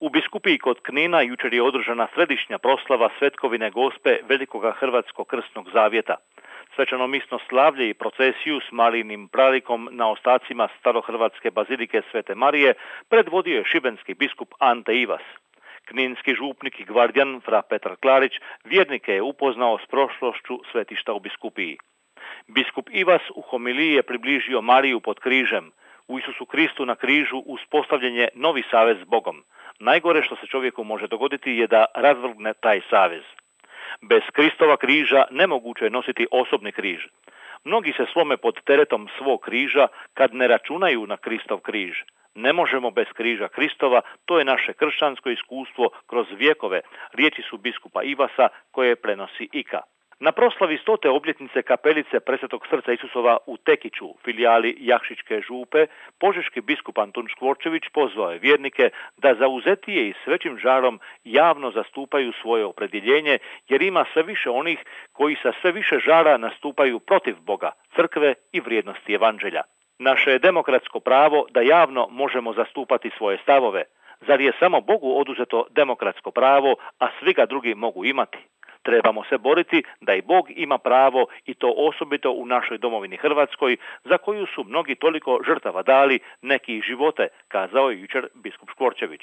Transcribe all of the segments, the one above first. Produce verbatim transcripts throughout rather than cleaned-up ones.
U biskupiji kod Knina jučer je održana središnja proslava svetkovine Gospe Velikoga Hrvatskog krstnog zavjeta. Svečano misno slavlje i procesiju s malinim pralikom na ostacima starohrvatske bazilike Svete Marije predvodio je šibenski biskup Ante Ivas. Kninski župnik i gvardijan fra Petar Klarić vjernike je upoznao s prošlošću svetišta u biskupiji. Biskup Ivas u homiliji je približio Mariju pod križem. U Isusu Kristu na križu uspostavljen je novi savez s Bogom. Najgore što se čovjeku može dogoditi je da razvrgne taj savez. Bez Kristova križa nemoguće je nositi osobni križ. Mnogi se slome pod teretom svog križa kad ne računaju na Kristov križ. Ne možemo bez križa Kristova, to je naše kršćansko iskustvo kroz vjekove, riječi su biskupa Ivasa koje prenosi Ika. Na proslavi stote obljetnice kapelice Presvetog srca Isusova u Tekiću, filijali Jakšićke župe, požeški biskup Antun Škvorčević pozvao je vjernike da zauzetije i s većim žarom javno zastupaju svoje opredjeljenje, jer ima sve više onih koji sa sve više žara nastupaju protiv Boga, crkve i vrijednosti evanđelja. Naše je demokratsko pravo da javno možemo zastupati svoje stavove. Zar je samo Bogu oduzeto demokratsko pravo, a svi ga drugi mogu imati? Trebamo se boriti da i Bog ima pravo i to osobito u našoj domovini Hrvatskoj, za koju su mnogi toliko žrtava dali, neki i živote, kazao je jučer biskup Škvorčević.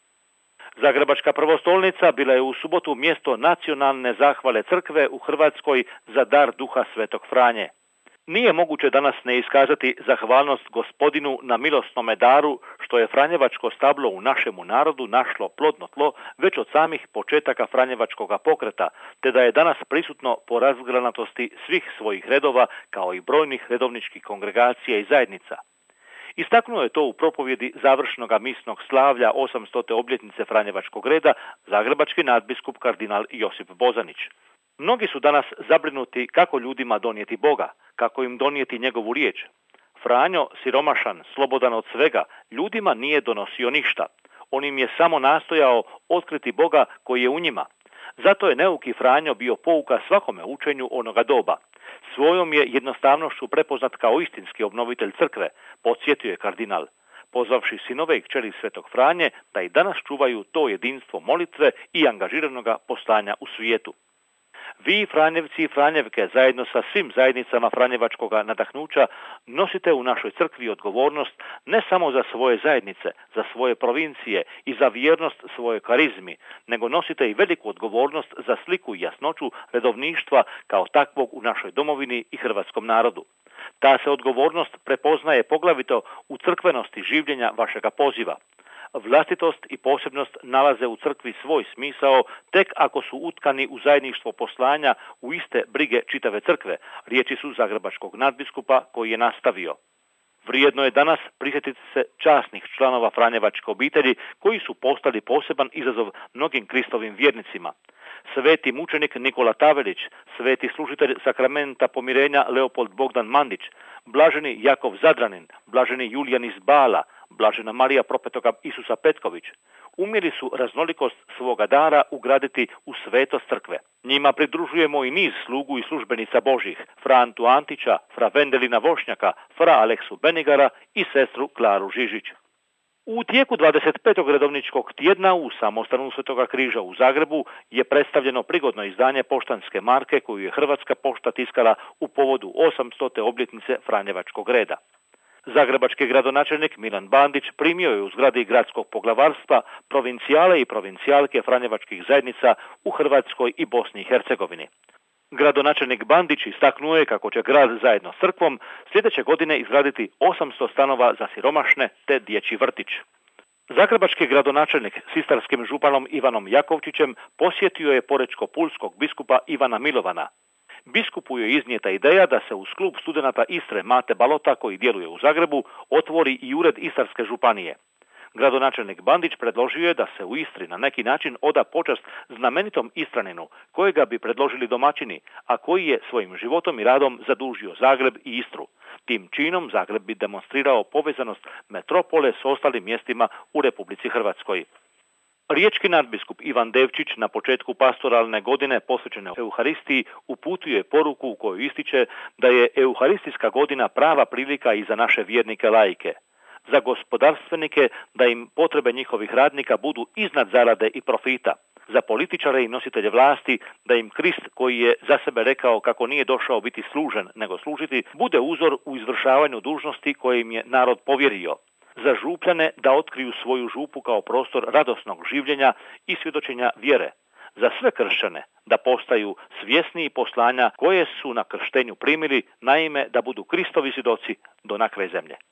Zagrebačka prvostolnica bila je u subotu mjesto nacionalne zahvale crkve u Hrvatskoj za dar duha Svetog Franje. Nije moguće danas ne iskazati zahvalnost Gospodinu na milosnome daru što je franjevačko stablo u našemu narodu našlo plodno tlo već od samih početaka franjevačkoga pokreta, te da je danas prisutno po razgranatosti svih svojih redova kao i brojnih redovničkih kongregacija i zajednica. Istaknuo je to u propovjedi završnoga misnog slavlja osamstote obljetnice franjevačkog reda zagrebački nadbiskup kardinal Josip Bozanić. Mnogi su danas zabrinuti kako ljudima donijeti Boga, kako im donijeti njegovu riječ. Franjo, siromašan, slobodan od svega, ljudima nije donosio ništa. On im je samo nastojao otkriti Boga koji je u njima. Zato je neuki Franjo bio pouka svakome učenju onoga doba. Svojom je jednostavnošću prepoznat kao istinski obnovitelj crkve, podsjetio je kardinal, pozvavši sinove i kćeri Svetog Franje da i danas čuvaju to jedinstvo molitve i angažiranoga postanja u svijetu. Vi, Franjevci i Franjevke, zajedno sa svim zajednicama franjevačkoga nadahnuća, nosite u našoj crkvi odgovornost ne samo za svoje zajednice, za svoje provincije i za vjernost svojoj karizmi, nego nosite i veliku odgovornost za sliku i jasnoću redovništva kao takvog u našoj domovini i hrvatskom narodu. Ta se odgovornost prepoznaje poglavito u crkvenosti življenja vašega poziva. Vlastitost i posebnost nalaze u crkvi svoj smisao tek ako su utkani u zajedništvo poslanja u iste brige čitave crkve, riječi su zagrebačkog nadbiskupa koji je nastavio. Vrijedno je danas prisjetiti se časnih članova franjevačke obitelji koji su postali poseban izazov mnogim Kristovim vjernicima. Sveti mučenik Nikola Tavelić, sveti služitelj sakramenta pomirenja Leopold Bogdan Mandić, blaženi Jakov Zadranin, blaženi Julijan iz Bala, blažena Marija Propetoga Isusa Petković, umjeli su raznolikost svoga dara ugraditi u svetost crkve. Njima pridružujemo i niz slugu i službenica Božih, fra Antu Antića, fra Vendelina Vošnjaka, fra Aleksu Benigara i sestru Klaru Žižić. U tijeku dvadeset petog redovničkog tjedna u samostanu Svetoga križa u Zagrebu je predstavljeno prigodno izdanje poštanske marke koju je Hrvatska pošta tiskala u povodu osamstote obljetnice Franjevačkog reda. Zagrebački gradonačelnik Milan Bandić primio je u zgradi gradskog poglavarstva provincijale i provincijalke franjevačkih zajednica u Hrvatskoj i Bosni i Hercegovini. Gradonačelnik Bandić istaknuo je kako će grad zajedno s crkvom sljedeće godine izgraditi osamsto stanova za siromašne te dječji vrtić. Zagrebački gradonačelnik s istarskim županom Ivanom Jakovčićem posjetio je porečko-pulskog biskupa Ivana Milovana. Biskupu je iznijeta ideja da se uz klub studenata Istre Mate Balota, koji djeluje u Zagrebu, otvori i ured Istarske županije. Gradonačelnik Bandić predložio je da se u Istri na neki način oda počast znamenitom Istraninu, kojega bi predložili domaćini, a koji je svojim životom i radom zadužio Zagreb i Istru. Tim činom Zagreb bi demonstrirao povezanost metropole s ostalim mjestima u Republici Hrvatskoj. Riječki nadbiskup Ivan Devčić na početku pastoralne godine posvećene Euharistiji uputio je poruku u kojoj ističe da je Euharistijska godina prava prilika i za naše vjernike laike. za gospodarstvenike da im potrebe njihovih radnika budu iznad zarade i profita, za političare i nositelje vlasti da im Krist, koji je za sebe rekao kako nije došao biti služen nego služiti, bude uzor u izvršavanju dužnosti koje im je narod povjerio, za župljane da otkriju svoju župu kao prostor radosnog življenja i svjedočenja vjere, za sve kršćane da postaju svjesniji poslanja koje su na krštenju primili, naime da budu Kristovi svjedoci do na kraj zemlje.